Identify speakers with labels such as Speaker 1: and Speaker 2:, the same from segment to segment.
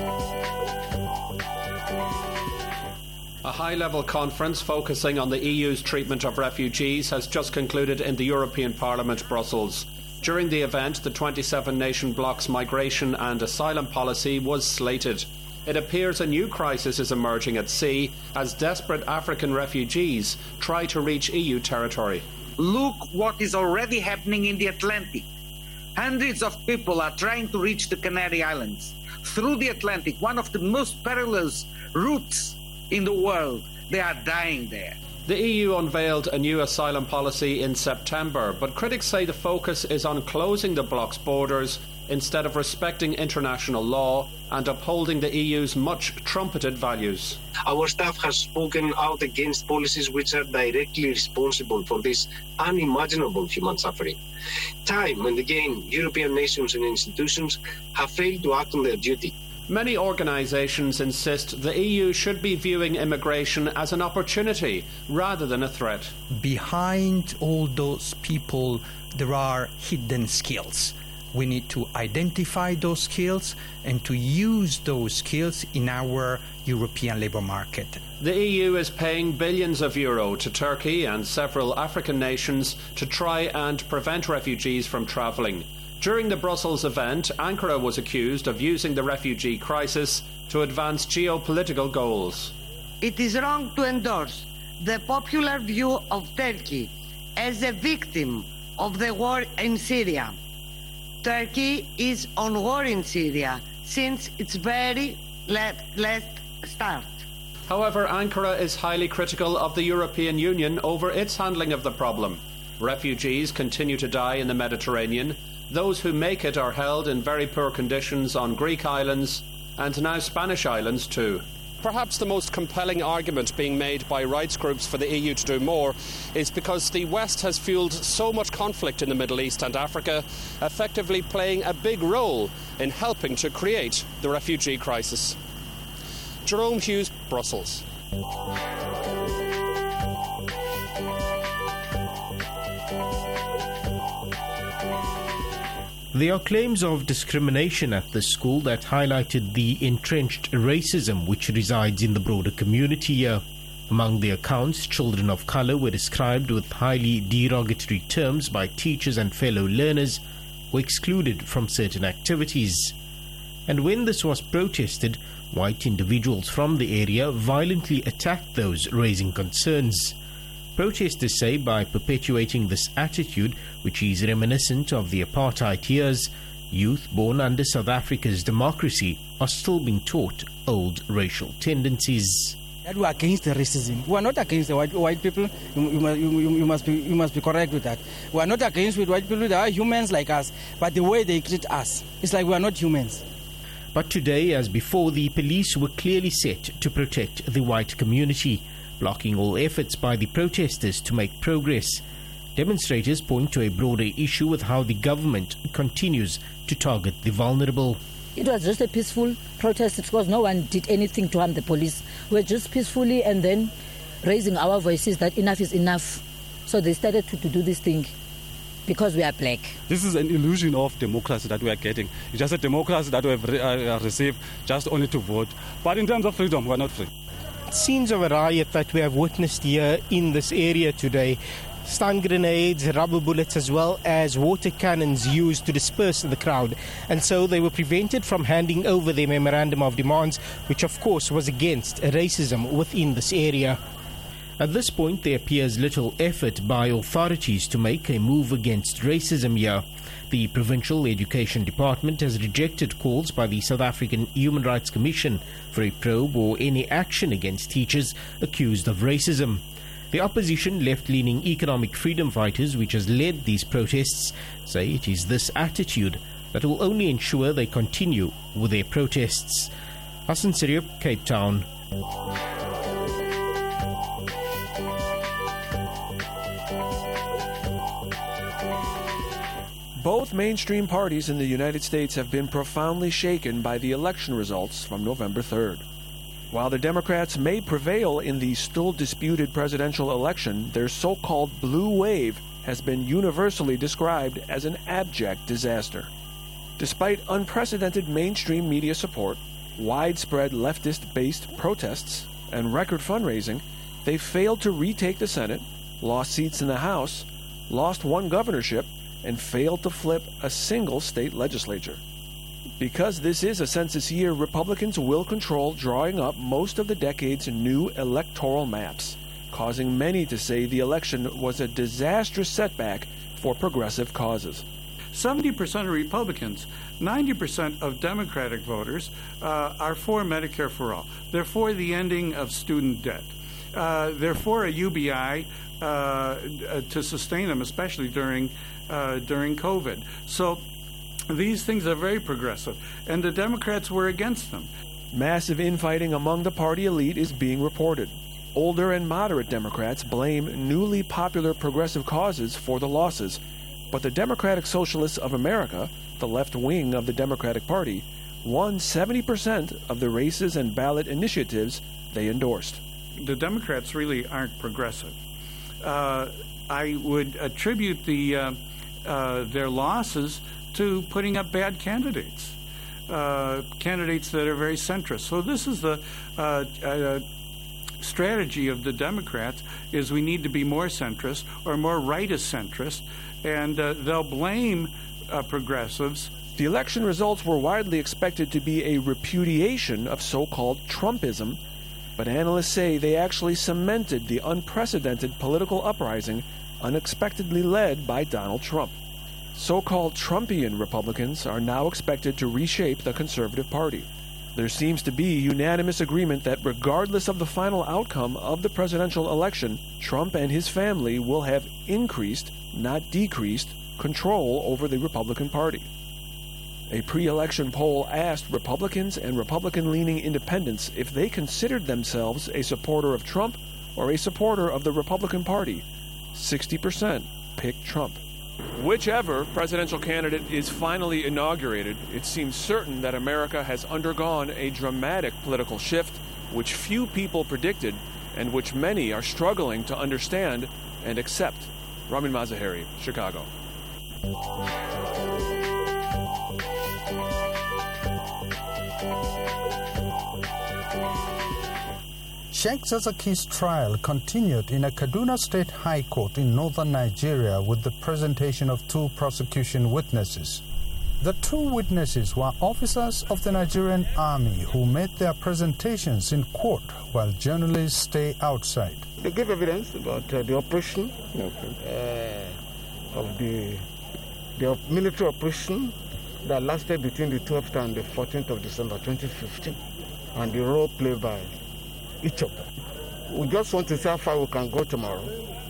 Speaker 1: A high-level conference focusing on the EU's treatment of refugees has just concluded in the European Parliament, Brussels. During the event, the 27-nation bloc's migration and asylum policy was slated. It appears a new crisis is emerging at sea as desperate African refugees try to reach EU territory.
Speaker 2: Look what is already happening in the Atlantic. Hundreds of people are trying to reach the Canary Islands. Through the Atlantic, one of the most perilous routes in the world. They are dying there.
Speaker 1: The EU unveiled a new asylum policy in September, but critics say the focus is on closing the bloc's borders instead of respecting international law and upholding the EU's much-trumpeted values.
Speaker 3: Our staff has spoken out against policies which are directly responsible for this unimaginable human suffering. Time and again, European nations and institutions have failed to act on their duty.
Speaker 1: Many organisations insist the EU should be viewing immigration as an opportunity rather than a threat.
Speaker 4: Behind all those people, there are hidden skills. We need to identify those skills and to use those skills in our European labour market.
Speaker 1: The EU is paying billions of euro to Turkey and several African nations to try and prevent refugees from travelling. During the Brussels event, Ankara was accused of using the refugee crisis to advance geopolitical goals.
Speaker 5: It is wrong to endorse the popular view of Turkey as a victim of the war in Syria. Turkey is on war in Syria since its very last start.
Speaker 1: However, Ankara is highly critical of the European Union over its handling of the problem. Refugees continue to die in the Mediterranean. Those who make it are held in very poor conditions on Greek islands and now Spanish islands too. Perhaps the most compelling argument being made by rights groups for the EU to do more is because the West has fueled so much conflict in the Middle East and Africa, effectively playing a big role in helping to create the refugee crisis. Jerome Hughes, Brussels.
Speaker 6: There are claims of discrimination at the school that highlighted the entrenched racism which resides in the broader community here. Among the accounts, children of colour were described with highly derogatory terms by teachers and fellow learners who were excluded from certain activities. And when this was protested, white individuals from the area violently attacked those raising concerns. Protesters say by perpetuating this attitude, which is reminiscent of the apartheid years, youth born under South Africa's democracy are still being taught old racial tendencies.
Speaker 7: That we are against the racism. We are not against the white people. You must be correct with that. We are not against with white people. They are humans like us, but the way they treat us, it's like we are not humans.
Speaker 6: But today, as before, the police were clearly set to protect the white community, blocking all efforts by the protesters to make progress. Demonstrators point to a broader issue with how the government continues to target the vulnerable.
Speaker 8: It was just a peaceful protest because no one did anything to harm the police. We were just peacefully and then raising our voices that enough is enough. So they started to do this thing because we are black.
Speaker 9: This is an illusion of democracy that we are getting. It's just a democracy that we have received just only to vote. But in terms of freedom, we are not free.
Speaker 6: Scenes of a riot that we have witnessed here in this area today. Stun grenades, rubber bullets as well as water cannons used to disperse the crowd. And so they were prevented from handing over their memorandum of demands, which of course was against racism within this area. At this point, there appears little effort by authorities to make a move against racism here. The Provincial Education Department has rejected calls by the South African Human Rights Commission for a probe or any action against teachers accused of racism. The opposition, left-leaning economic freedom fighters, which has led these protests, say it is this attitude that will only ensure they continue with their protests. Hassan Siriup, Cape Town.
Speaker 10: Both mainstream parties in the United States have been profoundly shaken by the election results from November 3rd. While the Democrats may prevail in the still disputed presidential election, their so-called blue wave has been universally described as an abject disaster. Despite unprecedented mainstream media support, widespread leftist-based protests, and record fundraising, they failed to retake the Senate, lost seats in the House, lost one governorship, and failed to flip a single state legislature. Because this is a census year, Republicans will control drawing up most of the decade's new electoral maps, causing many to say the election was a disastrous setback for progressive causes.
Speaker 11: 70% of Republicans, 90% of Democratic voters are for Medicare for all. They're for the ending of student debt. They're for a UBI to sustain them, especially during COVID. So these things are very progressive, and the Democrats were against them.
Speaker 10: Massive infighting among the party elite is being reported. Older and moderate Democrats blame newly popular progressive causes for the losses, but the Democratic Socialists of America, the left wing of the Democratic Party, won 70% of the races and ballot initiatives they endorsed.
Speaker 11: The Democrats really aren't progressive. I would attribute their losses to putting up bad candidates, candidates that are very centrist. So this is the strategy of the Democrats, is we need to be more centrist or more rightist centrist, and they'll blame progressives.
Speaker 10: The election results were widely expected to be a repudiation of so-called Trumpism, but analysts say they actually cemented the unprecedented political uprising unexpectedly led by Donald Trump. So-called Trumpian Republicans are now expected to reshape the Conservative Party. There seems to be unanimous agreement that regardless of the final outcome of the presidential election, Trump and his family will have increased, not decreased, control over the Republican Party. A pre-election poll asked Republicans and Republican-leaning independents if they considered themselves a supporter of Trump or a supporter of the Republican Party. 60% picked Trump. Whichever presidential candidate is finally inaugurated, it seems certain that America has undergone a dramatic political shift which few people predicted and which many are struggling to understand and accept. Ramin Mazaheri, Chicago.
Speaker 12: Sheikh Zazzaki's trial continued in a Kaduna State High Court in northern Nigeria with the presentation of two prosecution witnesses. The two witnesses were officers of the Nigerian Army who made their presentations in court while journalists stay outside.
Speaker 13: They gave evidence about the operation of the military operation that lasted between the 12th and the 14th of December 2015, and the role played by each of them. We just want to see how far we can go tomorrow.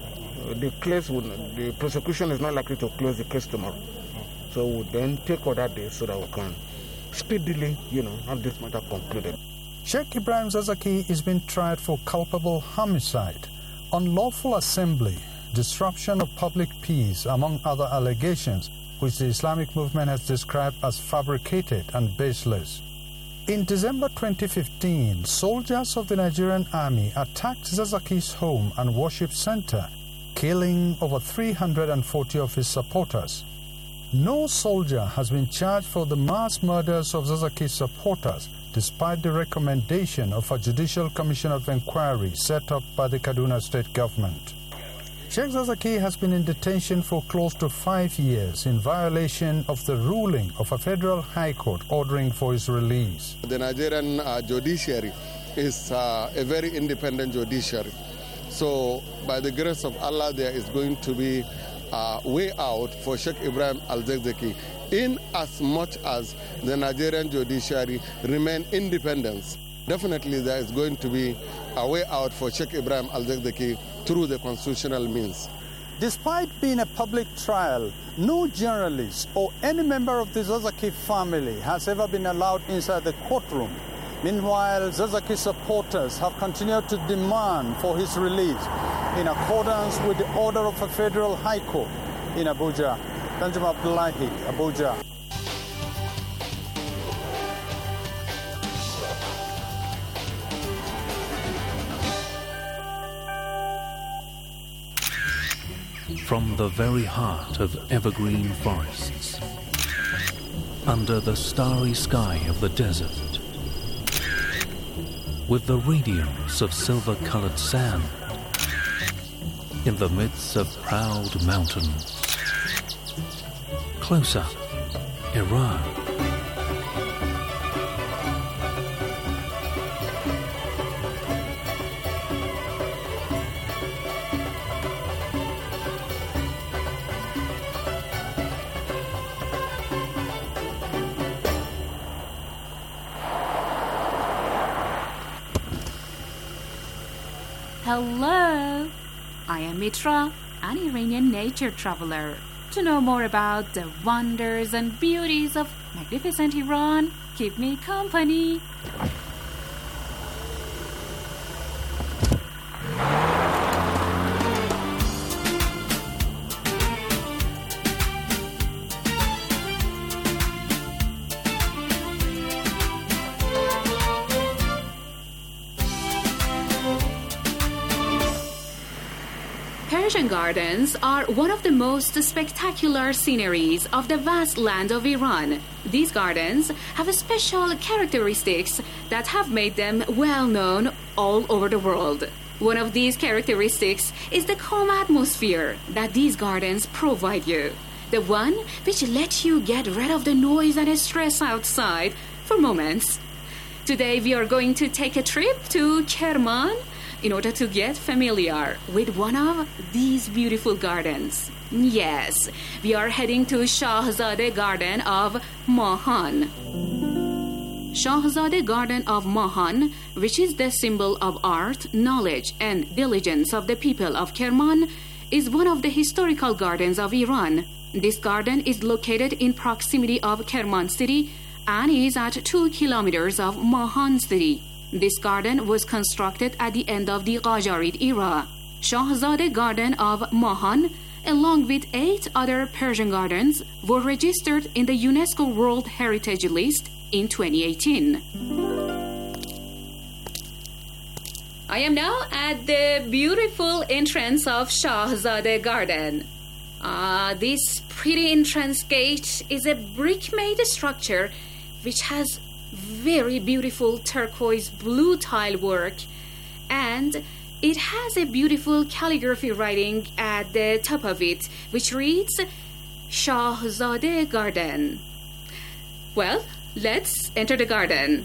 Speaker 13: The prosecution is not likely to close the case tomorrow. So we'll then take other days so that we can speedily, have this matter concluded.
Speaker 12: Sheikh Ibrahim Zazzaki is being tried for culpable homicide, unlawful assembly, disruption of public peace, among other allegations, which the Islamic movement has described as fabricated and baseless. In December 2015, soldiers of the Nigerian Army attacked Zazzaki's home and worship center, killing over 340 of his supporters. No soldier has been charged for the mass murders of Zazzaki's supporters, despite the recommendation of a Judicial Commission of Inquiry set up by the Kaduna State government. Sheikh Zazzaki has been in detention for close to 5 years in violation of the ruling of a federal high court ordering for his release.
Speaker 14: The Nigerian judiciary is a very independent judiciary. So by the grace of Allah, there is going to be a way out for Sheikh Ibrahim Al-Zazzaki, in as much as the Nigerian judiciary remain independent. Definitely there is going to be a way out for Sheikh Ibrahim Al-Zazzaki through the constitutional means.
Speaker 12: Despite being a public trial, no journalist or any member of the Zazzaki family has ever been allowed inside the courtroom. Meanwhile, Zazzaki supporters have continued to demand for his release in accordance with the order of a federal high court in Abuja. Tanjum Abdullahi, Abuja.
Speaker 15: From the very heart of evergreen forests, under the starry sky of the desert, with the radiance of silver-colored sand, in the midst of proud mountains. Close up, Iran.
Speaker 16: Hello, I am Mitra, an Iranian nature traveler. To know more about the wonders and beauties of magnificent Iran, keep me company. Persian Gardens are one of the most spectacular sceneries of the vast land of Iran. These gardens have special characteristics that have made them well known all over the world. One of these characteristics is the calm atmosphere that these gardens provide you, the one which lets you get rid of the noise and stress outside for moments. Today we are going to take a trip to Kerman in order to get familiar with one of these beautiful gardens. Yes, we are heading to Shahzadeh Garden of Mahan. Shahzadeh Garden of Mahan, which is the symbol of art, knowledge, and diligence of the people of Kerman, is one of the historical gardens of Iran. This garden is located in proximity of Kerman city and is at 2 kilometers of Mahan city. This garden was constructed at the end of the Qajarid era. Shahzadeh Garden of Mahan, along with 8 other Persian gardens, were registered in the UNESCO World Heritage List in 2018. I am now at the beautiful entrance of Shahzadeh Garden. This pretty entrance gate is a brick-made structure which has very beautiful turquoise blue tile work, and it has a beautiful calligraphy writing at the top of it which reads Shahzadeh Garden. Well, let's enter the garden.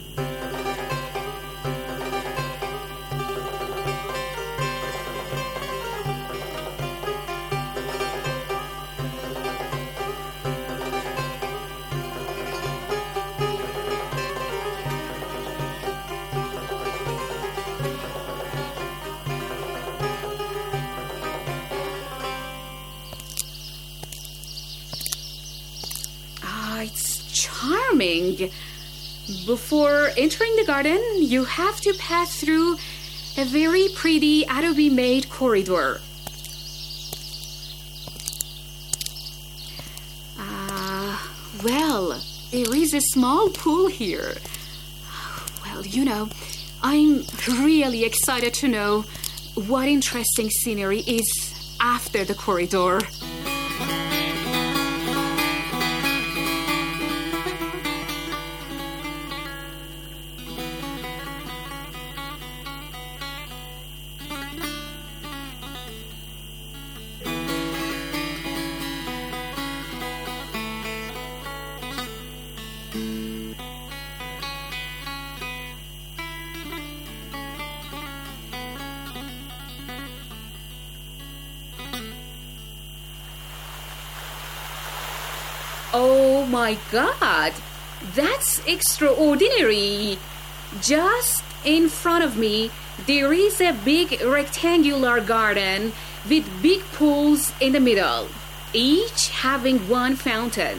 Speaker 16: It's charming. Before entering the garden, you have to pass through a very pretty adobe-made corridor. Well, there is a small pool here. Well, I'm really excited to know what interesting scenery is after the corridor. Oh my God, that's extraordinary. Just in front of me, there is a big rectangular garden with big pools in the middle, each having one fountain.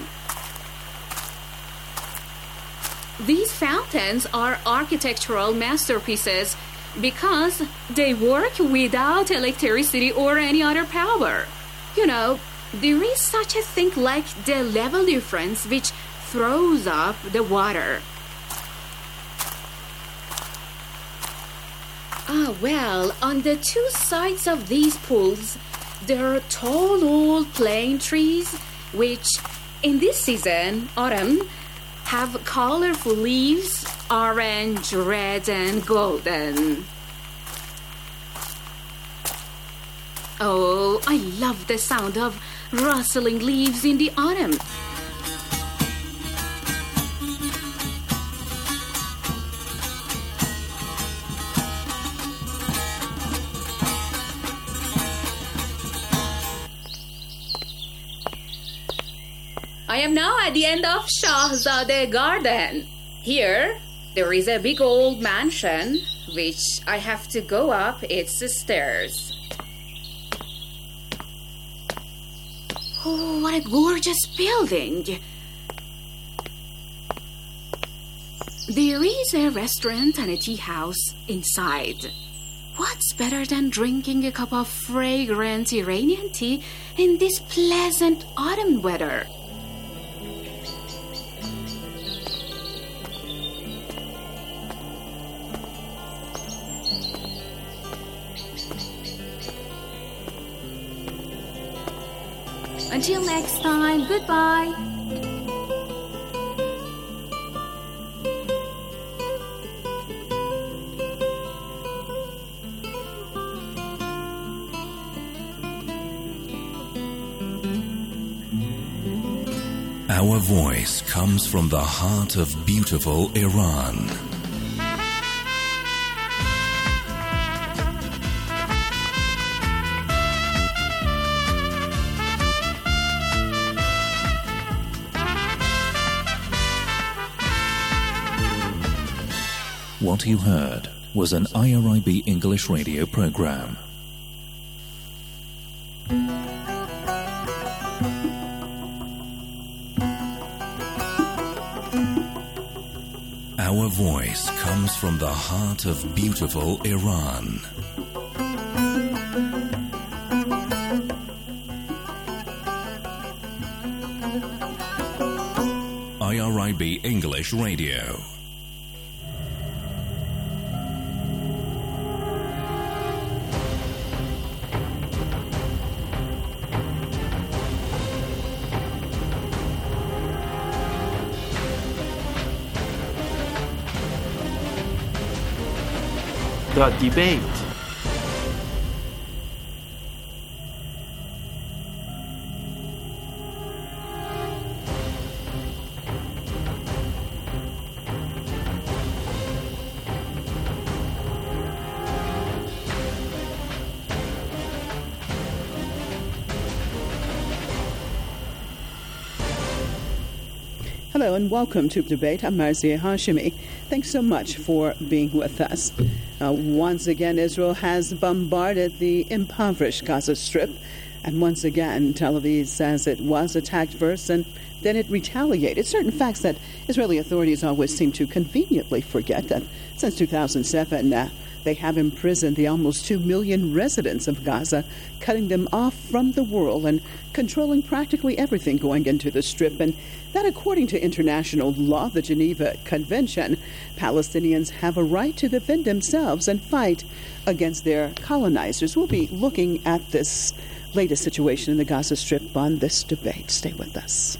Speaker 16: These fountains are architectural masterpieces because they work without electricity or any other power. There is such a thing like the level difference which throws up the water. Well, on the 2 sides of these pools, there are tall old plane trees which, in this season, autumn, have colorful leaves orange, red, and golden. Oh, I love the sound of rustling leaves in the autumn. I am now at the end of Shahzadeh Garden. Here, there is a big old mansion, which I have to go up its stairs. Oh, what a gorgeous building! There is a restaurant and a tea house inside. What's better than drinking a cup of fragrant Iranian tea in this pleasant autumn weather? Until next time, goodbye.
Speaker 17: Our voice comes from the heart of beautiful Iran. What you heard was an IRIB English radio program. Our voice comes from the heart of beautiful Iran. IRIB English Radio.
Speaker 10: The Debate.
Speaker 18: Hello and welcome to Debate. I'm Marzieh Hashimi. Thanks so much for being with us. Once again, Israel has bombarded the impoverished Gaza Strip. And once again, Tel Aviv says it was attacked first and then it retaliated. Certain facts that Israeli authorities always seem to conveniently forget, that since 2007, they have imprisoned the almost 2 million residents of Gaza, cutting them off from the world and controlling practically everything going into the Strip. And that, according to international law, the Geneva Convention, Palestinians have a right to defend themselves and fight against their colonizers. We'll be looking at this latest situation in the Gaza Strip on this debate. Stay with us.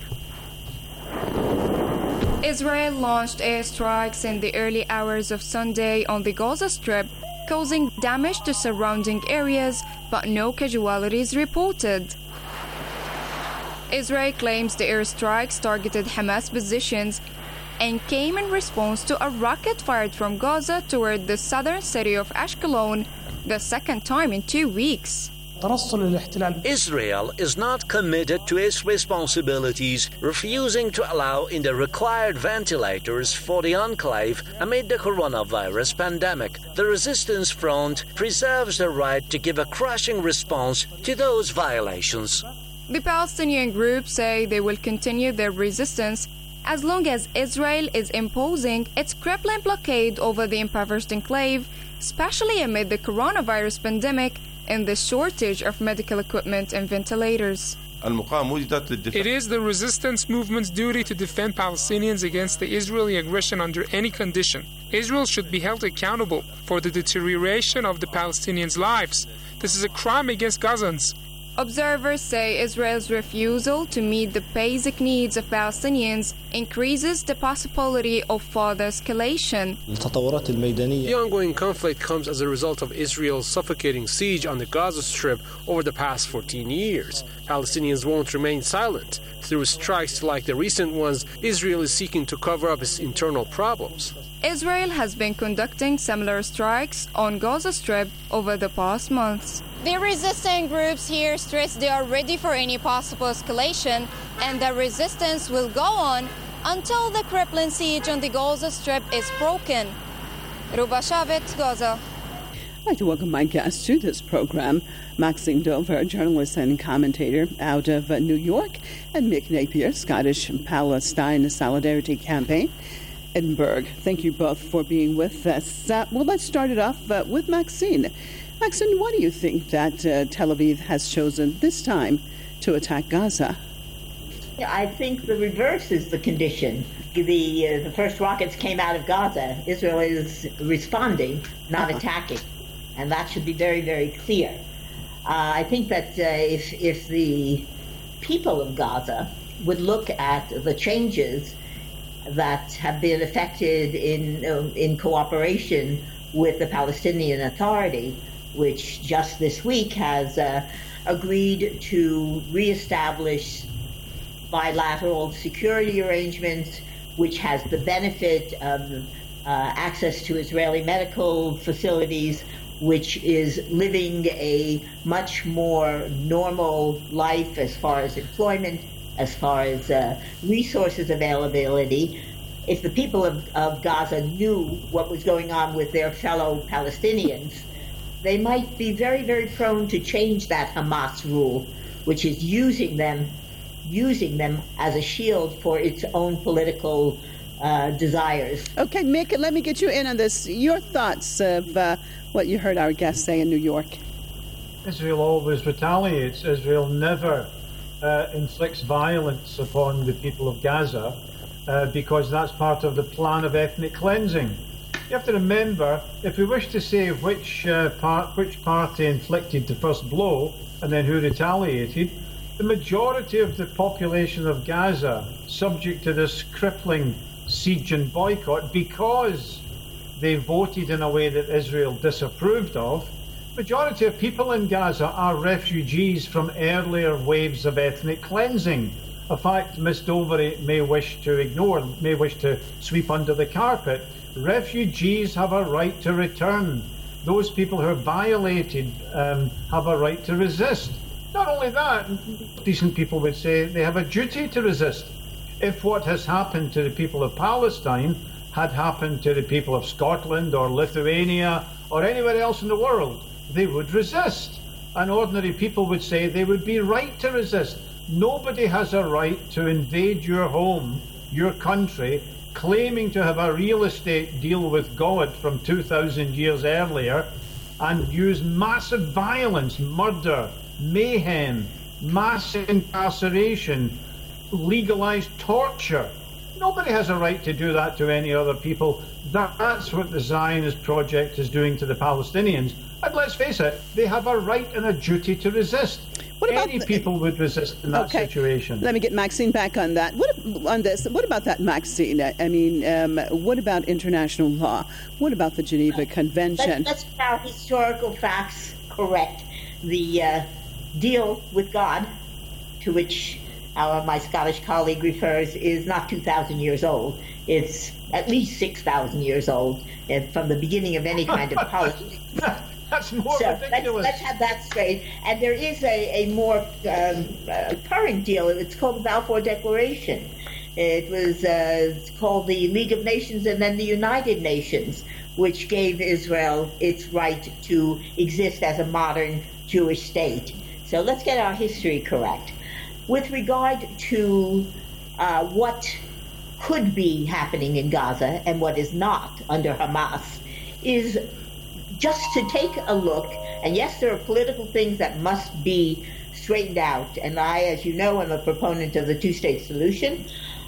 Speaker 19: Israel launched airstrikes in the early hours of Sunday on the Gaza Strip, causing damage to surrounding areas, but no casualties reported. Israel claims the airstrikes targeted Hamas positions and came in response to a rocket fired from Gaza toward the southern city of Ashkelon, the second time in 2 weeks.
Speaker 20: Israel is not committed to its responsibilities, refusing to allow in the required ventilators for the enclave amid the coronavirus pandemic. The resistance front preserves the right to give a crushing response to those violations.
Speaker 19: The Palestinian group say they will continue their resistance as long as Israel is imposing its crippling blockade over the impoverished enclave, especially amid the coronavirus pandemic and the shortage of medical equipment and ventilators.
Speaker 21: It is the resistance movement's duty to defend Palestinians against the Israeli aggression under any condition. Israel should be held accountable for the deterioration of the Palestinians' lives. This is a crime against Gazans.
Speaker 19: Observers say Israel's refusal to meet the basic needs of Palestinians increases the possibility of further escalation.
Speaker 2: The ongoing conflict comes as a result of Israel's suffocating siege on the Gaza Strip over the past 14 years. Palestinians won't remain silent. Through strikes like the recent ones, Israel is seeking to cover up its internal problems.
Speaker 19: Israel has been conducting similar strikes on Gaza Strip over the past months.
Speaker 22: The resistant groups here stress they are ready for any possible escalation, and the resistance will go on until the crippling siege on the Gaza Strip is broken. Ruba Shavit, Gaza.
Speaker 18: I'd like to welcome my guest to this program, Maxine Dover, journalist and commentator out of New York, and Mick Napier, Scottish Palestine Solidarity Campaign, Edinburgh. Thank you both for being with us. Well, let's start it off with Maxine. Maxine, why do you think that Tel Aviv has chosen this time to attack Gaza?
Speaker 23: I think the reverse is the condition. The first rockets came out of Gaza. Israel is responding, not attacking. And that should be very, very clear. I think that if the people of Gaza would look at the changes that have been effected in cooperation with the Palestinian Authority, which just this week has agreed to reestablish bilateral security arrangements, which has the benefit of access to Israeli medical facilities, which is living a much more normal life as far as employment, as far as resources availability. If the people of Gaza knew what was going on with their fellow Palestinians, they might be very, very prone to change that Hamas rule, which is using them as a shield for its own political desires.
Speaker 18: Okay, Mick, let me get you in on this. Your thoughts of what you heard our guest say in New York.
Speaker 24: Israel always retaliates. Israel never inflicts violence upon the people of Gaza because that's part of the plan of ethnic cleansing. You have to remember, if we wish to say which party inflicted the first blow and then who retaliated, the majority of the population of Gaza, subject to this crippling siege and boycott because they voted in a way that Israel disapproved of, majority of people in Gaza are refugees from earlier waves of ethnic cleansing. A fact Ms. Dover may wish to ignore, may wish to sweep under the carpet. Refugees have a right to return. Those people who are violated have a right to resist. Not only that, decent people would say they have a duty to resist. If what has happened to the people of Palestine had happened to the people of Scotland or Lithuania or anywhere else in the world, they would resist. And ordinary people would say they would be right to resist. Nobody has a right to invade your home, your country, claiming to have a real estate deal with God from 2,000 years earlier, and use massive violence, murder, mayhem, mass incarceration, legalized torture. Nobody has a right to do that to any other people. That's what the Zionist project is doing to the Palestinians. And let's face it, they have a right and a duty to resist. Any people would resist in that situation.
Speaker 18: Let me get Maxine back on that. What about that, Maxine? I mean, what about international law? What about the Geneva Convention?
Speaker 23: Let's get our historical facts correct. The deal with God, to which my Scottish colleague refers, is not 2,000 years old. It's at least 6,000 years old from the beginning of any kind of policy.
Speaker 24: That's more ridiculous.
Speaker 23: Let's have that straight. And there is a more current deal. It's called the Balfour Declaration. It was called the League of Nations and then the United Nations, which gave Israel its right to exist as a modern Jewish state. So let's get our history correct. With regard to what could be happening in Gaza and what is not under Hamas is just to take a look, and yes, there are political things that must be straightened out, and I, as you know, am a proponent of the two-state solution,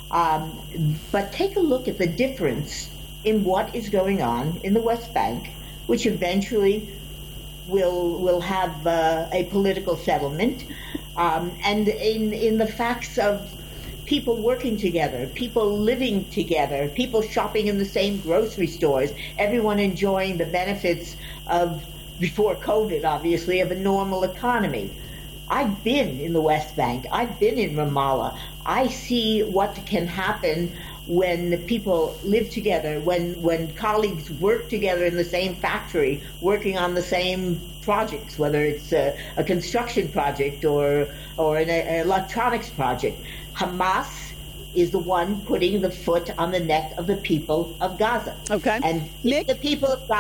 Speaker 23: but take a look at the difference in what is going on in the West Bank, which eventually will have a political settlement, and in the facts of people working together, people living together, people shopping in the same grocery stores, everyone enjoying the benefits of, before COVID, obviously, of a normal economy. I've been in the West Bank. I've been in Ramallah. I see what can happen when people live together, when colleagues work together in the same factory, working on the same projects, whether it's a construction project or an electronics project. Hamas is the one putting the foot on the neck of the people of Gaza.
Speaker 18: Okay.
Speaker 23: And if the people of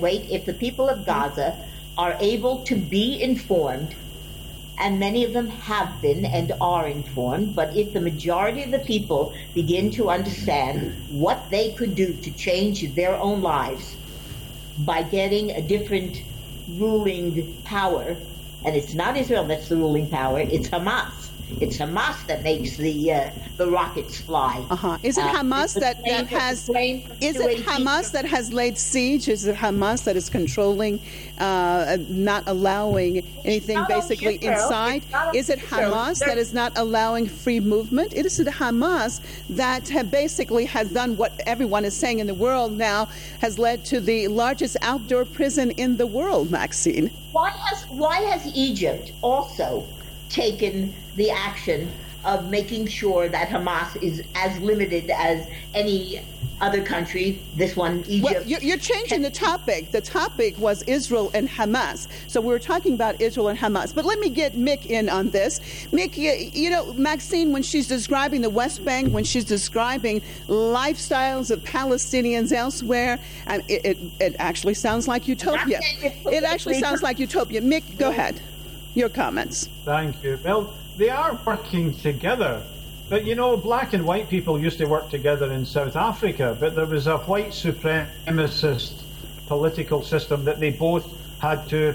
Speaker 23: Gaza are able to be informed, and many of them have been and are informed, but if the majority of the people begin to understand what they could do to change their own lives by getting a different ruling power, and it's not Israel that's the ruling power, it's Hamas. It's Hamas that makes the rockets fly.
Speaker 18: Is it Hamas that has? Is it Hamas that has laid siege? Is it Hamas that is controlling, not allowing anything basically inside? Is it Hamas that is not allowing free movement? Is it Hamas that basically has done what everyone is saying in the world now, has led to the largest outdoor prison in the world, Maxine?
Speaker 23: Why has Egypt also taken the action of making sure that Hamas is as limited as any other country, this one, Egypt?
Speaker 18: Well, you're changing the topic. The topic was Israel and Hamas. So we were talking about Israel and Hamas. But let me get Mick in on this. Mick, you know, Maxine, when she's describing the West Bank, when she's describing lifestyles of Palestinians elsewhere, it actually sounds like utopia. It actually sounds like utopia. Mick, go ahead. Your comments.
Speaker 24: Thank you. Well, they are working together. But, you know, black and white people used to work together in South Africa, but there was a white supremacist political system that they both had to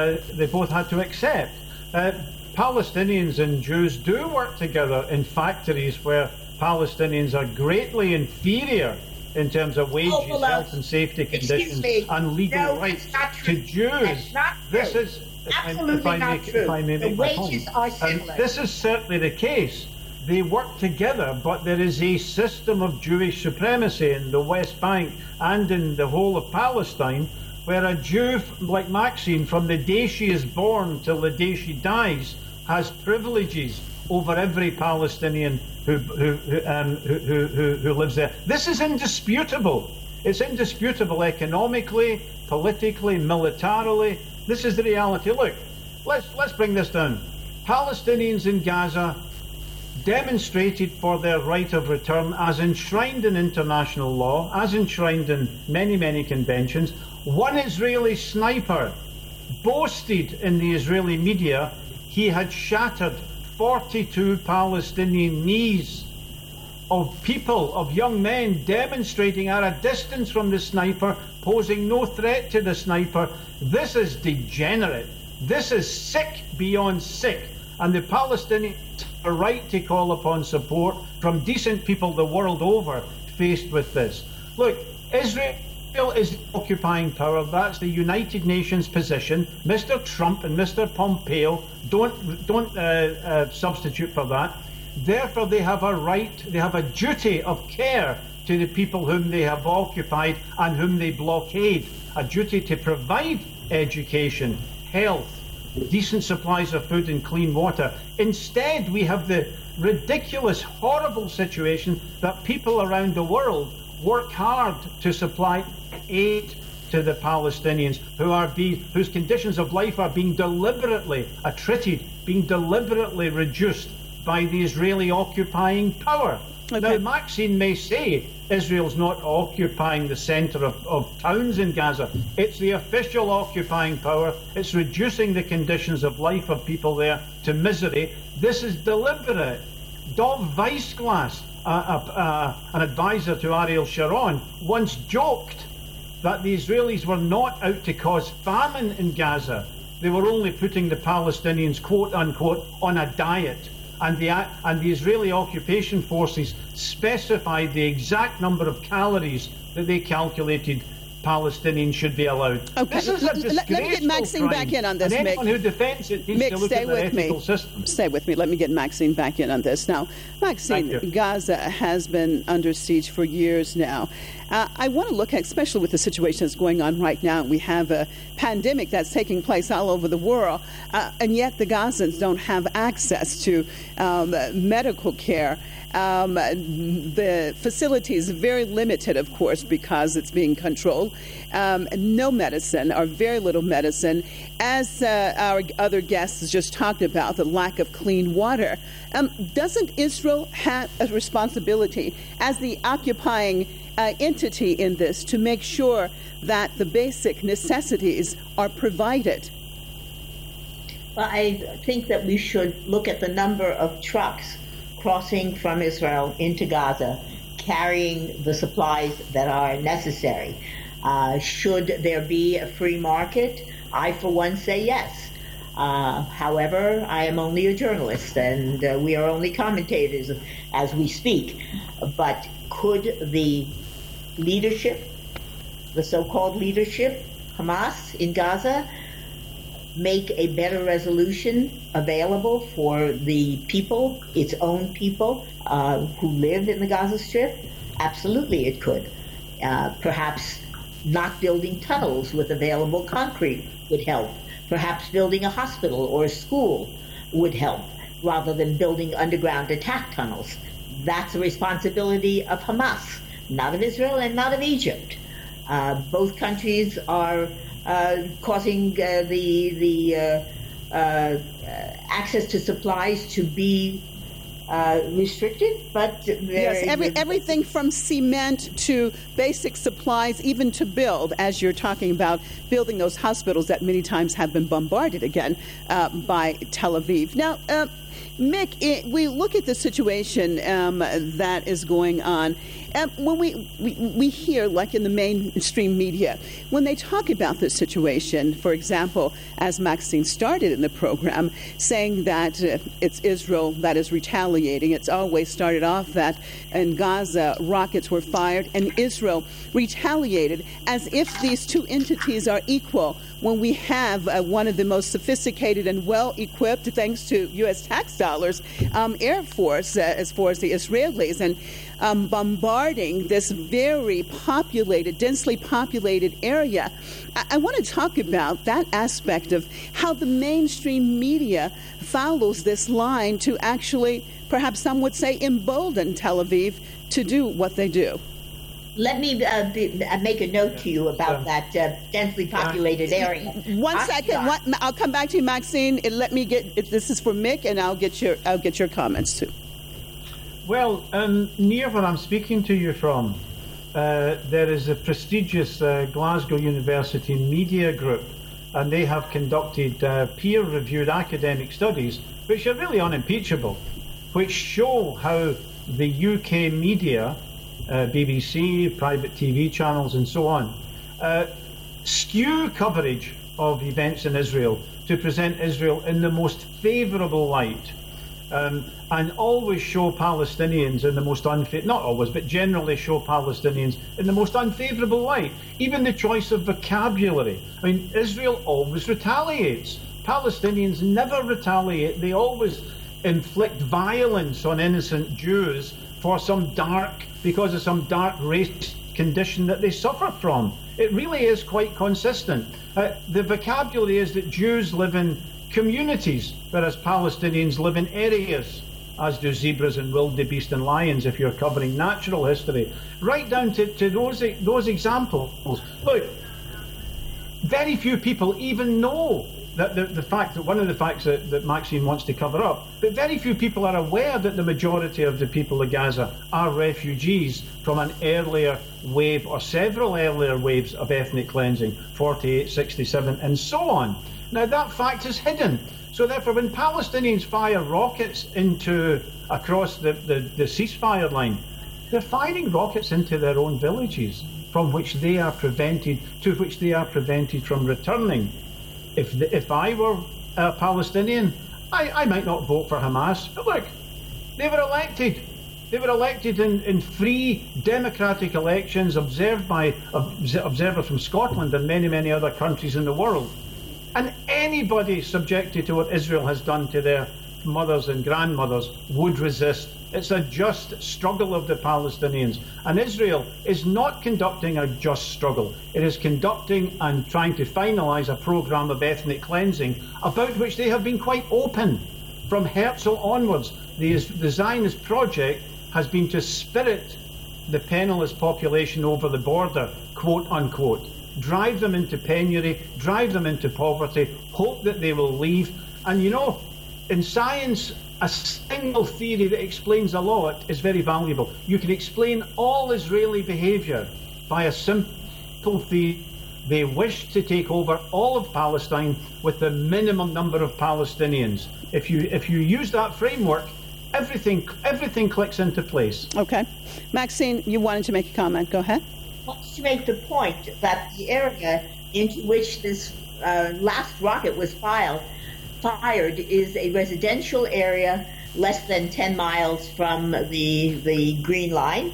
Speaker 24: accept. Palestinians and Jews do work together in factories where Palestinians are greatly inferior in terms of wages, health and safety conditions, and legal rights to Jews.
Speaker 23: This is absolutely not true. The wages are similar.
Speaker 24: And this is certainly the case. They work together, but there is a system of Jewish supremacy in the West Bank and in the whole of Palestine, where a Jew like Maxine, from the day she is born till the day she dies, has privileges over every Palestinian who lives there. This is indisputable. It's indisputable economically, politically, militarily. This is the reality. Look, let's bring this down. Palestinians in Gaza demonstrated for their right of return as enshrined in international law, as enshrined in many, many conventions. One Israeli sniper boasted in the Israeli media he had shattered 42 Palestinian knees of people, of young men demonstrating at a distance from the sniper, posing no threat to the sniper. This is degenerate. This is sick beyond sick. And the Palestinians have a right to call upon support from decent people the world over faced with this. Look, Israel is the occupying power. That's the United Nations position. Mr. Trump and Mr. Pompeo don't substitute for that. Therefore, they have a right, they have a duty of care to the people whom they have occupied and whom they blockade. A duty to provide education, health, decent supplies of food and clean water. Instead, we have the ridiculous, horrible situation that people around the world work hard to supply aid to the Palestinians whose conditions of life are being deliberately attrited, being deliberately reduced by the Israeli occupying power. Okay. Now, Maxine may say Israel's not occupying the centre of towns in Gaza. It's the official occupying power. It's reducing the conditions of life of people there to misery. This is deliberate. Dov Weissglass, an advisor to Ariel Sharon, once joked that the Israelis were not out to cause famine in Gaza. They were only putting the Palestinians, quote unquote, on a diet. And the Israeli occupation forces specified the exact number of calories that they calculated Palestinians should be allowed.
Speaker 18: Okay.
Speaker 24: This is a disgraceful
Speaker 18: let me get Maxine
Speaker 24: crime,
Speaker 18: back in on this,
Speaker 24: and anyone
Speaker 18: Mick.
Speaker 24: who defends it needs
Speaker 18: Mick,
Speaker 24: to look
Speaker 18: stay
Speaker 24: at their
Speaker 18: with me.
Speaker 24: ethical system.
Speaker 18: Stay with me. Let me get Maxine back in on this. Now, Maxine, Gaza has been under siege for years now. I want to look at, especially with the situation that's going on right now, we have a pandemic that's taking place all over the world, and yet the Gazans don't have access to medical care. The facility is very limited, of course, because it's being controlled. No medicine, or very little medicine. As our other guests just talked about, the lack of clean water. Doesn't Israel have a responsibility as the occupying entity in this to make sure that the basic necessities are provided?
Speaker 23: Well, I think that we should look at the number of trucks crossing from Israel into Gaza, carrying the supplies that are necessary. Should there be a free market? I, for one, say yes. However, I am only a journalist, and we are only commentators as we speak. But could the leadership, the so-called leadership, Hamas in Gaza, make a better resolution available for the people, its own people, who live in the Gaza Strip? Absolutely it could. Perhaps not building tunnels with available concrete would help. Perhaps building a hospital or a school would help, rather than building underground attack tunnels. That's a responsibility of Hamas, not of Israel and not of Egypt. Both countries are causing the access to supplies to be restricted, but
Speaker 18: everything from cement to basic supplies, even to build, as you're talking about, building those hospitals that many times have been bombarded again by Tel Aviv. Now, Mick, we look at the situation that is going on. When we hear, like in the mainstream media, when they talk about this situation, for example, as Maxine started in the program, saying that it's Israel that is retaliating. It's always started off that in Gaza, rockets were fired and Israel retaliated, as if these two entities are equal, when we have one of the most sophisticated and well-equipped, thanks to U.S. tax dollars, Air Force, as far as the Israelis, and bombarding this very populated, densely populated area. I want to talk about that aspect of how the mainstream media follows this line to actually, perhaps some would say, embolden Tel Aviv to do what they do.
Speaker 23: Let me make a note to you about that densely populated area.
Speaker 18: One second. I'll come back to you, Maxine. Let me get. This is for Mick, and I'll get your comments too.
Speaker 24: Well, near where I'm speaking to you from, there is a prestigious Glasgow University media group, and they have conducted peer-reviewed academic studies, which are really unimpeachable, which show how the UK media, BBC, private TV channels, and so on, skew coverage of events in Israel to present Israel in the most favourable light. And always show Palestinians in the most not always, but generally show Palestinians in the most unfavourable light. Even the choice of vocabulary. I mean, Israel always retaliates. Palestinians never retaliate. They always inflict violence on innocent Jews because of some dark race condition that they suffer from. It really is quite consistent. The vocabulary is that Jews live in communities, whereas Palestinians live in areas, as do zebras and wildebeest and lions, if you're covering natural history, right down to those examples. Look, very few people even know that the fact that one of the facts that Maxine wants to cover up, but very few people are aware that the majority of the people of Gaza are refugees from an earlier wave or several earlier waves of ethnic cleansing, 48, 67, and so on. Now, that fact is hidden. So therefore, when Palestinians fire rockets across the ceasefire line, they're firing rockets into their own villages, to which they are prevented from returning. If I were a Palestinian, I might not vote for Hamas, but look, they were elected. They were elected in free democratic elections observed by observers from Scotland and many, many other countries in the world. And anybody subjected to what Israel has done to their mothers and grandmothers would resist. It's a just struggle of the Palestinians. And Israel is not conducting a just struggle. It is conducting and trying to finalise a programme of ethnic cleansing about which they have been quite open. From Herzl onwards, the Zionist project has been to spirit the penniless population over the border, quote unquote, drive them into penury, drive them into poverty, hope that they will leave. And you know, in science, a single theory that explains a lot is very valuable. You can explain all Israeli behaviour by a simple theory. They wish to take over all of Palestine with the minimum number of Palestinians. If you use that framework, everything clicks into place.
Speaker 18: Okay. Maxine, you wanted to make a comment. Go ahead.
Speaker 23: I want to make the point that the area into which this last rocket was fired is a residential area less than 10 miles from the Green Line,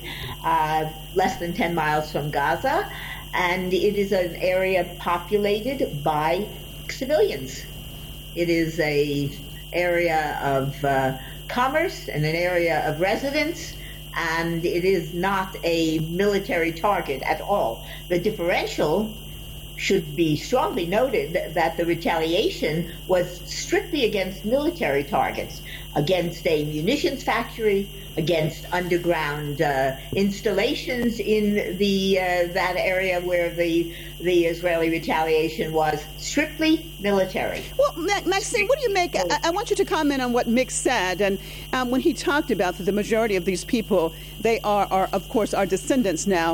Speaker 23: less than 10 miles from Gaza, and it is an area populated by civilians. It is an area of commerce and an area of residence, and it is not a military target at all. The differential should be strongly noted that the retaliation was strictly against military targets, against a munitions factory, against underground installations in that area where the Israeli retaliation was strictly military.
Speaker 18: Well, Maxine, what do you make? I want you to comment on what Mick said, and when he talked about that the majority of these people, they are of course, our descendants now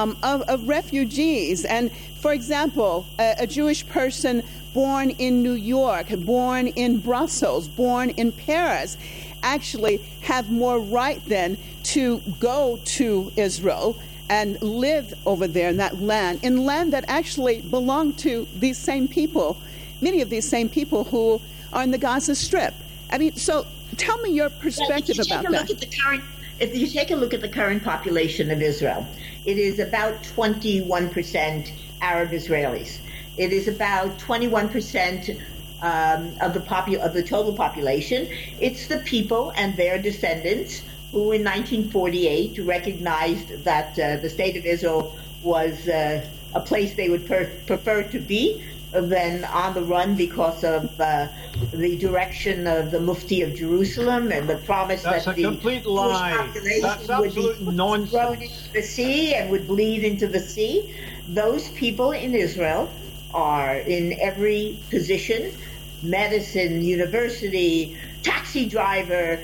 Speaker 18: of refugees. And for example, a Jewish person born in New York, born in Brussels, born in Paris, actually have more right then to go to Israel and live over there in that land, in land that actually belonged to these same people, many of these same people who are in the Gaza Strip. I mean, so tell me your perspective about that.
Speaker 23: If you take a look at the current population of Israel, it is about 21% Arab Israelis. It is about 21% of the total population. It's the people and their descendants who in 1948 recognized that the state of Israel was a place they would prefer to be than on the run because of the direction of the Mufti of Jerusalem and the promise that the
Speaker 24: complete lie.
Speaker 23: population would be thrown into the sea and would bleed into the sea. Those people in Israel are in every position: medicine, university, taxi driver,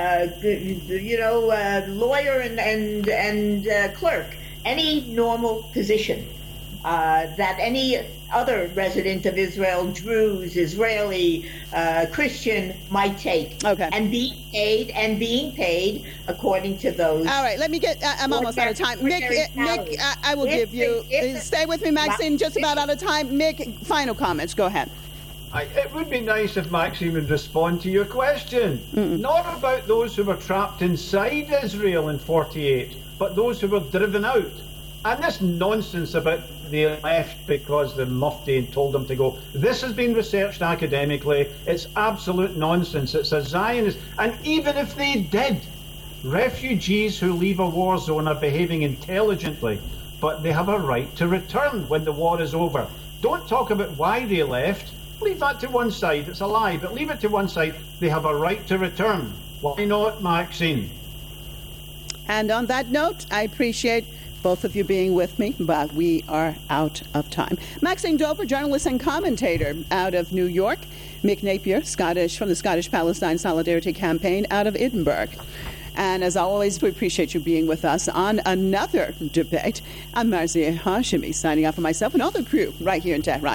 Speaker 23: lawyer and clerk, any normal position that any other resident of Israel, Druze, Israeli, Christian, might take.
Speaker 18: Okay.
Speaker 23: And being paid according to those.
Speaker 18: All right, let me get, I'm almost out of time. Mick, I will give you, stay with me, Maxine, just about out of time. Mick, final comments, go ahead.
Speaker 24: It would be nice if Maxine would respond to your question. Not about those who were trapped inside Israel in 48, but those who were driven out. And this nonsense about they left because the Mufti told them to go. This has been researched academically. It's absolute nonsense. It's a Zionist. And even if they did, refugees who leave a war zone are behaving intelligently, but they have a right to return when the war is over. Don't talk about why they left. Leave that to one side. It's a lie, but leave it to one side. They have a right to return. Why not, Maxine?
Speaker 18: And on that note, I appreciate both of you being with me, but we are out of time. Maxine Dover, journalist and commentator out of New York. Mick Napier, Scottish, from the Scottish Palestine Solidarity Campaign out of Edinburgh. And as always, we appreciate you being with us on another debate. I'm Marzieh Hashemi, signing off for myself and all the crew right here in Tehran.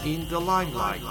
Speaker 1: in the limelight.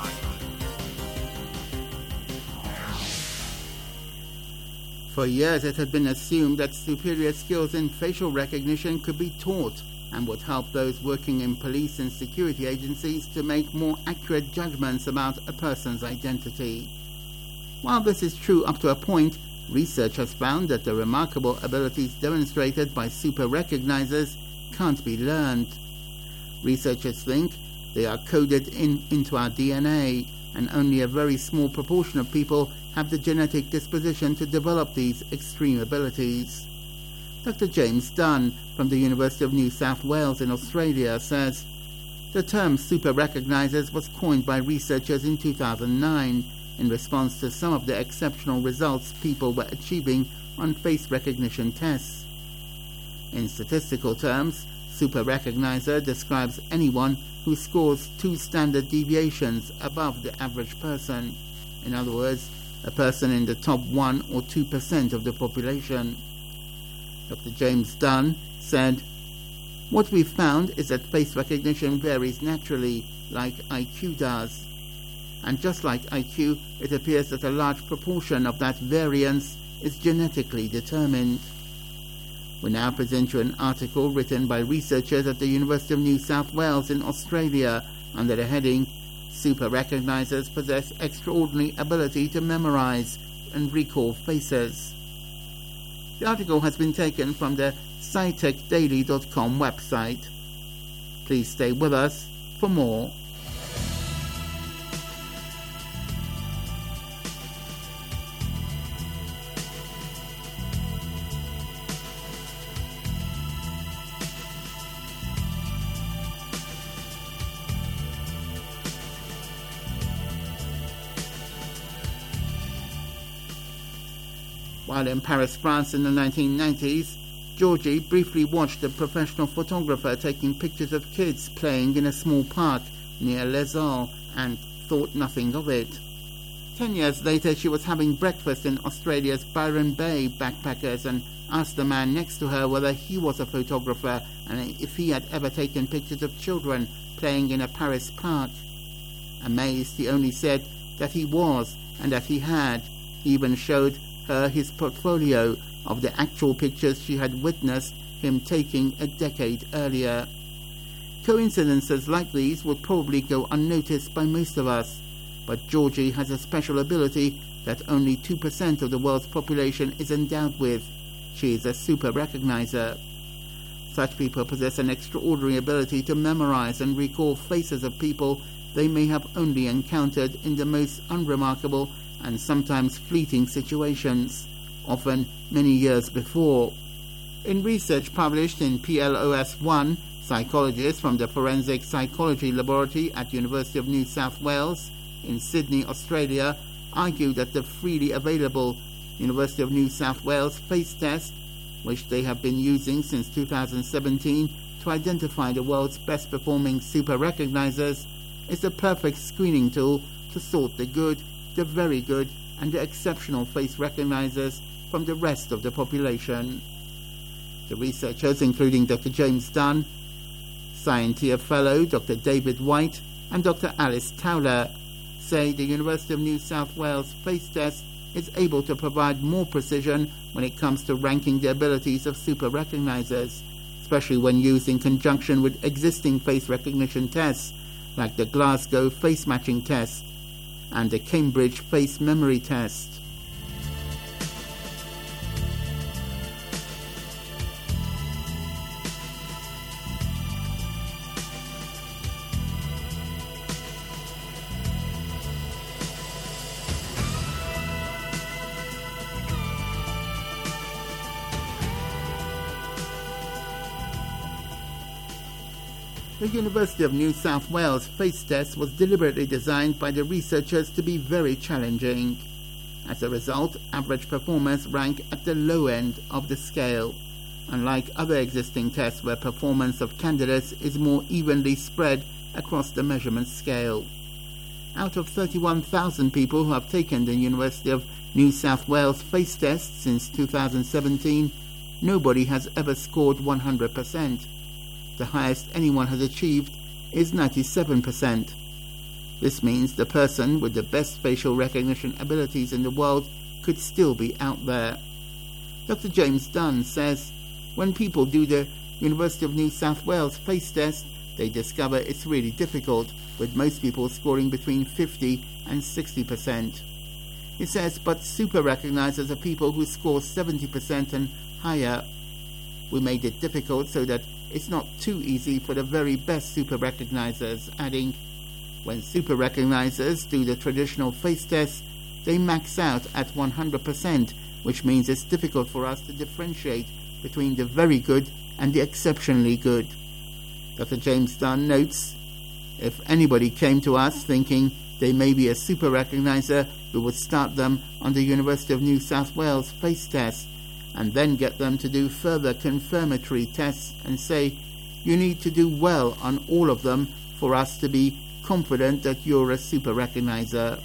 Speaker 3: For years it had been assumed that superior skills in facial recognition could be taught and would help those working in police and security agencies to make more accurate judgments about a person's identity. While this is true up to a point, research has found that the remarkable abilities demonstrated by super recognizers can't be learned. Researchers think they are coded into our DNA, and only a very small proportion of people have the genetic disposition to develop these extreme abilities. Dr. James Dunn from the University of New South Wales in Australia says, the term super recognizers was coined by researchers in 2009 in response to some of the exceptional results people were achieving on face recognition tests. In statistical terms, super recognizer describes anyone who scores 2 standard deviations above the average person. In other words, a person in the top 1 or 2% of the population. Dr. James Dunn said, what we've found is that face recognition varies naturally, like IQ does. And just like IQ, it appears that a large proportion of that variance is genetically determined. We now present you an article written by researchers at the University of New South Wales in Australia under the heading, Super Recognizers Possess Extraordinary Ability to Memorize and Recall Faces. The article has been taken from the scitechdaily.com website. Please stay with us for more. While in Paris, France in the 1990s, Georgie briefly watched a professional photographer taking pictures of kids playing in a small park near Les Halles and thought nothing of it. 10 years later, she was having breakfast in Australia's Byron Bay backpackers and asked the man next to her whether he was a photographer and if he had ever taken pictures of children playing in a Paris park. Amazed, he only said that he was and that he had. He even showed her his portfolio of the actual pictures she had witnessed him taking a decade earlier. Coincidences like these would probably go unnoticed by most of us, but Georgie has a special ability that only 2% of the world's population is endowed with. She is a super recognizer. Such people possess an extraordinary ability to memorize and recall faces of people they may have only encountered in the most unremarkable and sometimes fleeting situations, often many years before. In research published in PLOS One, psychologists from the Forensic Psychology Laboratory at University of New South Wales in Sydney, Australia, argue that the freely available University of New South Wales face test, which they have been using since 2017 to identify the world's best performing super recognizers, is the perfect screening tool to sort the good, the very good, and the exceptional face recognizers from the rest of the population. The researchers, including Dr. James Dunn, Scientia Fellow Dr. David White, and Dr. Alice Towler, say the University of New South Wales face test is able to provide more precision when it comes to ranking the abilities of super recognizers, especially when used in conjunction with existing face recognition tests like the Glasgow face matching test and the Cambridge face memory test. The University of New South Wales face test was deliberately designed by the researchers to be very challenging. As a result, average performers rank at the low end of the scale, unlike other existing tests where performance of candidates is more evenly spread across the measurement scale. Out of 31,000 people who have taken the University of New South Wales face test since 2017, nobody has ever scored 100%. The highest anyone has achieved is 97%. This means the person with the best facial recognition abilities in the world could still be out there. Dr. James Dunn says, when people do the University of New South Wales face test, they discover it's really difficult, with most people scoring between 50 and 60%. He says, but super recognizers are people who score 70% and higher. We made it difficult so that it's not too easy for the very best super recognizers, adding, when super recognizers do the traditional face test, they max out at 100%, which means it's difficult for us to differentiate between the very good and the exceptionally good. Dr. James Dunn notes, if anybody came to us thinking they may be a super recognizer, we would start them on the University of New South Wales face test and then get them to do further confirmatory tests and say, you need to do well on all of them for us to be confident that you're a super recognizer.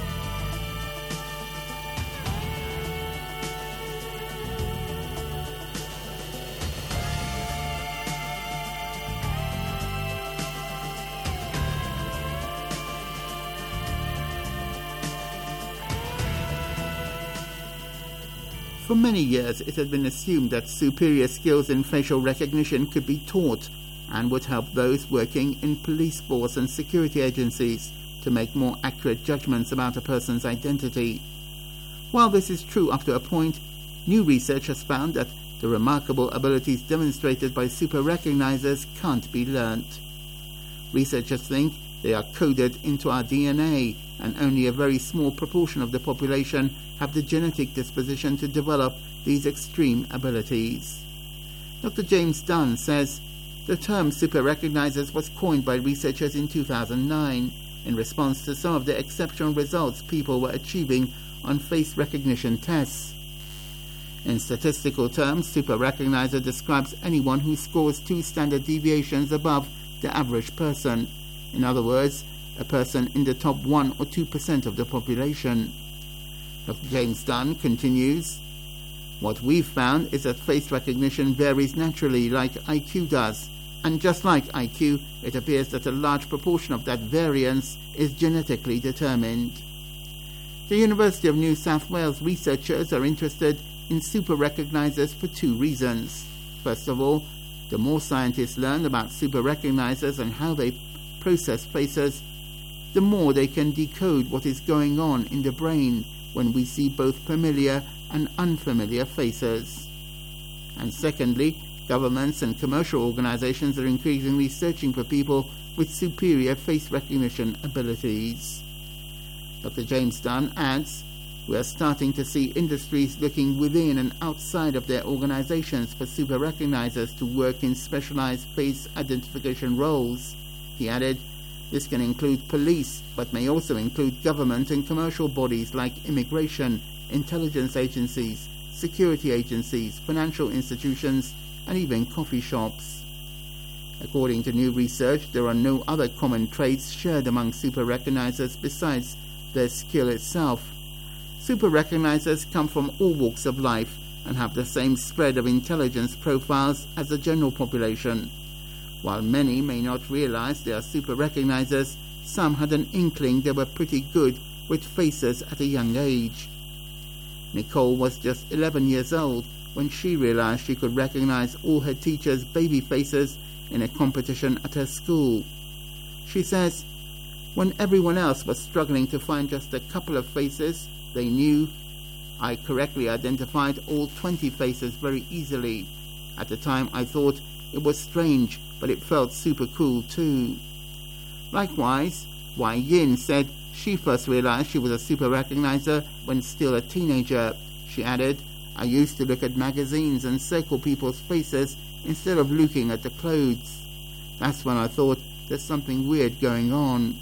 Speaker 3: For many years, it had been assumed that superior skills in facial recognition could be taught and would help those working in police force and security agencies to make more accurate judgments about a person's identity. While this is true up to a point, new research has found that the remarkable abilities demonstrated by super recognizers can't be learnt. Researchers think they are coded into our DNA, and only a very small proportion of the population have the genetic disposition to develop these extreme abilities. Dr. James Dunn says the term super recognizers was coined by researchers in 2009 in response to some of the exceptional results people were achieving on face recognition tests. In statistical terms, super recognizer describes anyone who scores 2 standard deviations above the average person. In other words, a person in the top 1 or 2% of the population. Dr. James Dunn continues, what we've found is that face recognition varies naturally like IQ does, and just like IQ, it appears that a large proportion of that variance is genetically determined. The University of New South Wales researchers are interested in super recognizers for 2 reasons. First of all, the more scientists learn about super recognizers and how they process faces, the more they can decode what is going on in the brain when we see both familiar and unfamiliar faces. And secondly, governments and commercial organizations are increasingly searching for people with superior face recognition abilities. Dr. James Dunn adds, we are starting to see industries looking within and outside of their organizations for super recognizers to work in specialized face identification roles. He added, this can include police, but may also include government and commercial bodies like immigration, intelligence agencies, security agencies, financial institutions, and even coffee shops. According to new research, there are no other common traits shared among super recognizers besides their skill itself. Super recognizers come from all walks of life and have the same spread of intelligence profiles as the general population. While many may not realize they are super recognizers, some had an inkling they were pretty good with faces at a young age. Nicole was just 11 years old when she realized she could recognize all her teachers' baby faces in a competition at her school. She says, when everyone else was struggling to find just a couple of faces they knew, I correctly identified all 20 faces very easily. At the time I thought it was strange, but it felt super cool too. Likewise, Wai Yin said she first realized she was a super recognizer when still a teenager. She added, I used to look at magazines and circle people's faces instead of looking at the clothes. That's when I thought there's something weird going on.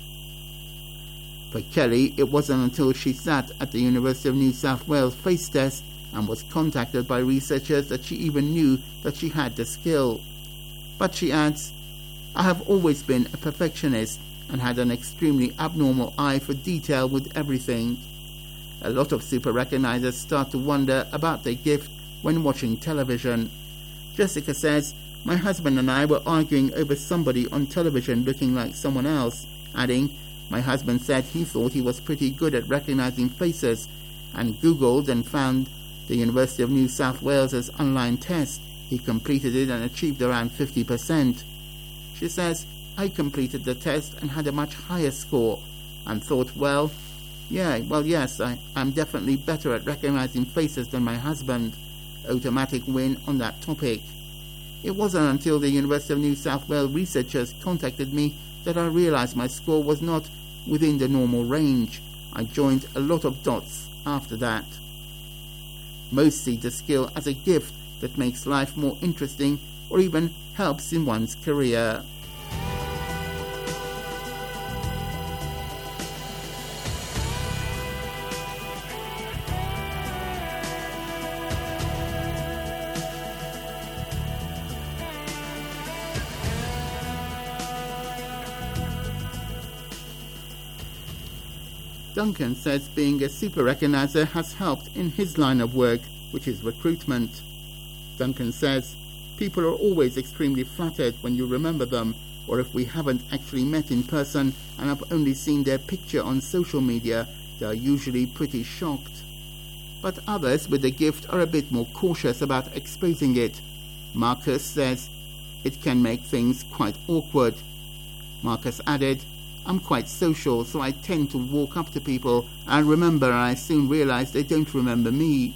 Speaker 3: For Kelly, it wasn't until she sat at the University of New South Wales face test and was contacted by researchers that she even knew that she had the skill. But she adds, I have always been a perfectionist and had an extremely abnormal eye for detail with everything. A lot of super recognizers start to wonder about their gift when watching television. Jessica says, my husband and I were arguing over somebody on television looking like someone else, adding, My husband said he thought he was pretty good at recognizing faces and Googled and found the University of New South Wales's online test. He completed it and achieved around 50%. She says, I completed the test and had a much higher score and thought, yes, I'm definitely better at recognizing faces than my husband. Automatic win on that topic. It wasn't until the University of New South Wales researchers contacted me that I realized my score was not within the normal range. I joined a lot of dots after that. Most see the skill as a gift that makes life more interesting or even helps in one's career. Duncan says being a super recognizer has helped in his line of work, which is recruitment. Duncan says, people are always extremely flattered when you remember them, or if we haven't actually met in person and have only seen their picture on social media, they are usually pretty shocked. But others with the gift are a bit more cautious about exposing it. Marcus says, it can make things quite awkward. Marcus added, I'm quite social, so I tend to walk up to people and remember, and I soon realize they don't remember me.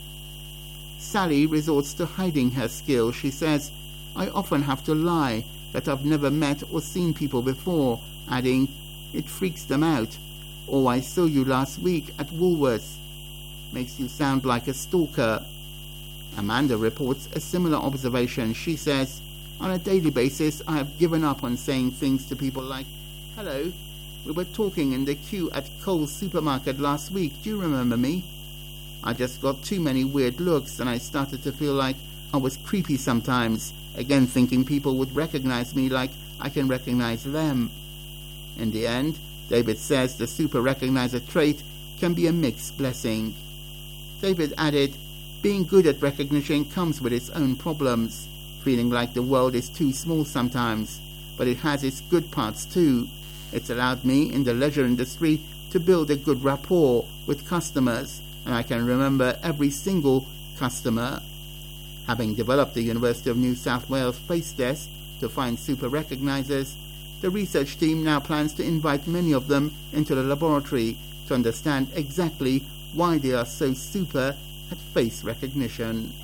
Speaker 3: Sally resorts to hiding her skill. She says, I often have to lie that I've never met or seen people before, adding, it freaks them out. Oh, I saw you last week at Woolworths. Makes you sound like a stalker. Amanda reports a similar observation. She says, on a daily basis, I have given up on saying things to people like, hello, we were talking in the queue at Coles supermarket last week. Do you remember me? I just got too many weird looks and I started to feel like I was creepy sometimes, again thinking people would recognize me like I can recognize them. In the end, David says the super recognizer trait can be a mixed blessing. David added, being good at recognition comes with its own problems, feeling like the world is too small sometimes, but it has its good parts too. It's allowed me in the leisure industry to build a good rapport with customers, and I can remember every single customer. Having developed the University of New South Wales Face Test to find super recognizers, the research team now plans to invite many of them into the laboratory to understand exactly why they are so super at face recognition.